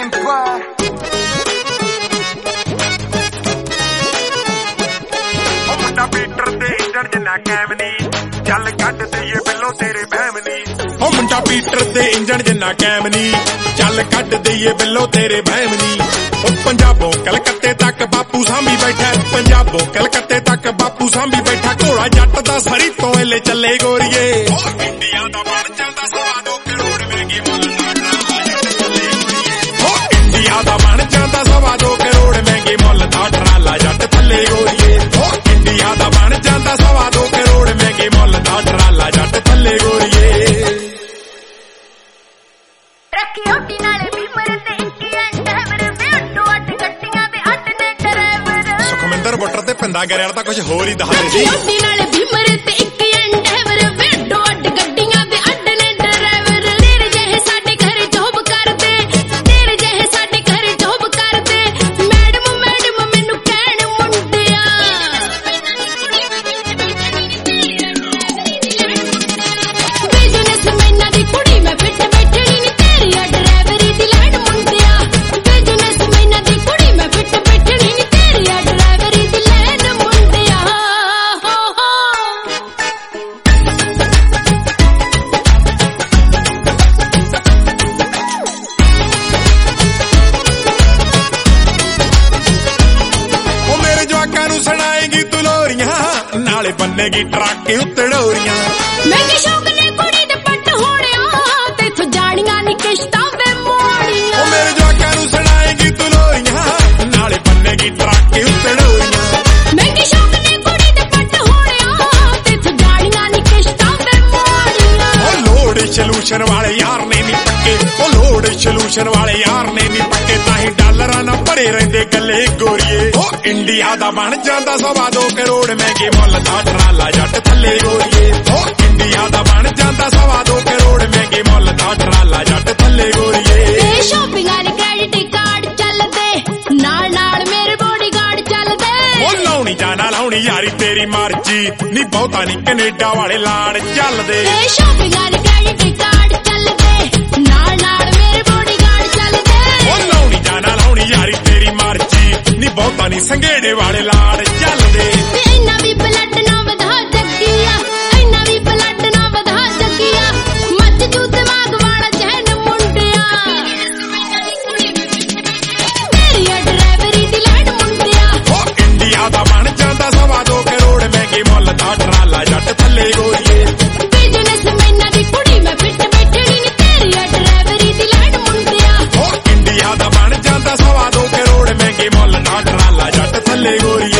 ਮੁੰਡਾ ਪੀਟਰ ਦੇ ਇੰਜਣ ਜਿੰਨਾ ਕੈਮ ਨੀ ਚੱਲ ਕੱਢ ਦਈਏ ਬਿੱਲੋ ਤੇਰੇ ਵਹਿਮ ਨੀ ਉਹ ਮੁੰਡਾ ਪੀਟਰ ਦੇ ਇੰਜਣ ਜਿੰਨਾ ਕੈਮ ਨੀ ਚੱਲ ਕੱਢ ਦਈਏ ਬਿੱਲੋ ਤੇਰੇ ਵਹਿਮ ਨੀ ਉਹ ਪੰਜਾਬੋਂ ਕਲਕੱਤੇ ਤੱਕ ਬਾਪੂ ਸਾਂਭੀ ਬੈਠਾ ਪੰਜਾਬੋਂ ਕਲਕੱਤੇ ਤੱਕ ਬਾਪੂ ਸਾਂਭੀ ਬੈਠਾ ਘੋੜਾ ਜੱਟ ਦਾ ਸਰੀ ਤੋਂ ਏਲੇ ਚੱਲੇ ਗੋਰੀਏ ਉਹ ਇੰਡੀਆ ਦਾ ਬਣ ਜਾਂਦਾ 2.25 ਕਰੋੜ ਮਹਿੰਗੀ ਮੁੱਲ ਦਾ ਬਣ ਜਾਂਦਾ 2.25 ਕਰੋੜ ਮਹਿੰਗੇ ਮੁੱਲ ਦਾ ਟਰਾਲਾ ਜੱਟ ਥੱਲੇ ਗੋਰੀਏ ਉਹ ਇੰਡੀਆ ਦਾ ਬਣ ਜਾਂਦਾ 2.25 ਕਰੋੜ ਮਹਿੰਗੇ ਮੁੱਲ ਦਾ ਟਰਾਲਾ ਜੱਟ ਥੱਲੇ ਗੋਰੀਏ ਰੱਖੀ ਓਟੀ ਨਾਲੇ ਬੀਮਰ ਤੇ ਇੱਕ ਡਰਾਈਵਰ ਵੇ ਅੱਡੋ ਅੱਡ ਗੱਡੀਆਂ ਦੇ ਅੱਡ ਨੇ ਡਰਾਈਵਰ ਸੁਖਮਿੰਦਰ ਬੁੱਟਰ ਤੇ ਪਿੰਦਾ ਗਰਿਆਲ ਤਾਂ ਕੁਝ ਹੋਰ ਹੀ ਦੱਸਦੇ ਸੀ ਓਟੀ ਨਾਲੇ ਬੀਮਰ ਤੇ ਇੱਕ ਡਰਾਈਵਰ ਵੇ ਅੱਡੋ ਅੱਡ ਗੱਡੀਆਂ ਦੇ ਅੱਡ ਨੇ ਡਰਾਈਵਰ ਤੇਰੇ ਜਿਹੇ ਸਾਡੇ ਘਰ ਜੋਬ ਕਰਦੇ ਤੇਰੇ ਜਿਹੇ ਸਾਡੇ ਘਰ ਜੋਬ ਕਰਦੇ ਮੈਡਮ ਮੈਨੂੰ ਕਹਿਣ ਮੁੰਡਿਆ ਬਿਜ਼ਨਸਮੈਨਾਂ ਦੀ ਕੁੜੀ ਮੈਂ ਫਿੱਟ ਬੈਠਣੀ ਨੀ ਤੇਰੀ ਆ ਡਰਾਈਵਰੀ ਦੀ ਲੈਣ ਮੁੰਡਿਆ ਬਿਜ਼ਨਸਮੈਨਾਂ ਦੀ ਕੁੜੀ ਮੈਂ ਫਿੱਟ ਬੈਠਣੀ ਨੀ ਤੇਰੀ ਆ ਡਰਾਈਵਰੀ ਦੀ ਲੈਣ ਮੁੰਡਿਆ ਉਹ ਮੇਰੇ ਜਵਾਕਾਂ ਨੂੰ ਸੁਣਾਏਗੀ ਤੂੰ ਲੋਰੀਆਂ ਨਾਲੇ ਬੰਨੇਗੀ ਟਰੱਕ ਉੱਤੇ ਡੋਰੀਆਂ ਮਹਿੰਗੇ ਸ਼ੌਕ ਨੇ ਕੁੜੀ ਦੇ ਪੱਟ ਹੋਣਿਆ ਤੈਥੋਂ ਜਾਣੀਆਂ ਨੀ ਕਿਸ਼ਤਾਂ ਵੇ ਮੋੜੀਆਂ ਉਹ ਮੇਰੇ ਜਵਾਕਾਂ ਨੂੰ ਸੁਣਾਏਗੀ ਤੂੰ ਲੋਰੀਆਂ ਨਾਲੇ ਬੰਨੇਗੀ ਟਰੱਕ ਉੱਤੇ ਡੋਰੀਆਂ ਮਹਿੰਗੇ ਸ਼ੌਕ ਨੇ ਕੁੜੀ ਦੇ ਪੱਟ ਹੋਣਿਆ ਤੈਥੋਂ ਜਾਣੀਆਂ ਨੀ ਕਿਸ਼ਤਾਂ ਵੇ ਮੋੜੀਆਂ ਉਹ ਲੋੜ ਸੋਲੂਸ਼ਨ ਵਾਲੇ ਯਾਰ ਨੇ ਨੀ ਪੱਕੇ ਉਹ ਲੋੜ ਸੋਲੂਸ਼ਨ ਵਾਲੇ ਯਾਰ ਨੇ ਨੀ ਪੱਕੇ ਤਾਂ ਹੀ ਡਾਲਰਾਂ ਨਾਲ ਭਰੇ ਰਹਿੰਦੇ ਗੱਲੇ ਗੋਰੀਏ ਉਹ ਇੰਡੀਆ ਦਾ ਬਣ ਜਾਂਦਾ 2.25 ਕਰੋੜ ਮਹਿੰਗੇ ਮੁੱਲ ਦਾ ਟਰਾਲਾ ਜੱਟ ਥੱਲੇ ਗੋਰੀਏ ਉਹ ਇੰਡੀਆ ਦਾ ਬਣ ਜਾਂਦਾ 2.25 ਕਰੋੜ ਮਹਿੰਗੇ ਮੁੱਲ ਦਾ ਟਰਾਲਾ ਜੱਟ ਥੱਲੇ ਗੋਰੀਏ ਤੇ ਸ਼ਾਪਿੰਗ ਵਾਲੇ ਕ੍ਰੈਡਿਟ ਕਾਰਡ ਚੱਲਦੇ ਨਾਲ ਨਾਲ ਮੇਰੇ ਬੋਡੀਗਾਰਡ ਚੱਲਦੇ ਉਹ ਲਾਉਣੀ ਜਾਣਾ ਲਾਉਣੀ ਯਾਰੀ ਤੇਰੀ ਮਰਜ਼ੀ ਨੀ ਬਹੁਤਾ ਨੀ ਕੈਨੇਡਾ ਵਾਲੇ ਲਾਣ ਚੱਲਦੇ ਤੇ ਸ਼ਾਪਿੰਗ ਵਾਲੇ ਕ੍ਰੈਡਿਟ ਕਾਰਡ ਚੱਲਦੇ ਨਾਲ ਨਾਲ ਮੇਰੇ ਬੋਡੀਗਾਰਡ ਚੱਲਦੇ ਉਹ ਲਾਉਣੀ ਜਾਣਾ ਲਾਉਣੀ ਯਾਰੀ ਤੇਰੀ ਮਰਜ਼ੀ ਨੀ ਬਹੁਤਾ ਨੀ ਸੰਘੇੜੇ ਵਾਲੇ ਲਾੜ ਚੱਲਦੇ ਤੇ ਇੰਨਾ ਵੀ ਬਲੱਡ ਨਾ ਵਧਾ ਜੱਗੀਆ ਇੰਨਾ ਵੀ ਬਲੱਡ ਨਾ ਵਧਾ ਜੱਗੀਆ ਮੱਚ ਜੂ ਦਿਮਾਗ ਵਾਲਾ ਚੈਨ ਮੁੰਡਿਆ ਤੇਰੀ ਆ ਡਰਾਈਵਰੀ ਦੀ ਲੈਣ ਮੁੰਡਿਆ ਉਹ ਇੰਡੀਆ ਦਾ ਬਣ ਜਾਂਦਾ 2.25 ਕਰੋੜ ਮਹਿੰਗੇ ਮੁੱਲ ਦਾ ਟਰਾਲਾ ਜੱਟ ਥੱਲੇ ਗੋਰੀਏ ਬਿਜ਼ਨਸਮੈਨਾਂ ਦੀ ਕੁੜੀ ਮੈਂ ਫਿੱਟ ਬੈਠਣੀ ਨੀ ਤੇਰੀ ਆ ਡਰਾਈਵਰੀ ਦੀ ਲੈਣ ਮੁੰਡਿਆ ਉਹ ਇੰਡੀਆ ਦਾ ਬਣ ਜਾਂਦਾ 2.25 ਕਰੋੜ ਮਹਿੰਗੇ ਮੁੱਲ ਦਾ ਟਰਾਲਾ ਜੱਟ ਥੱਲੇ ਗੋਰੀਏ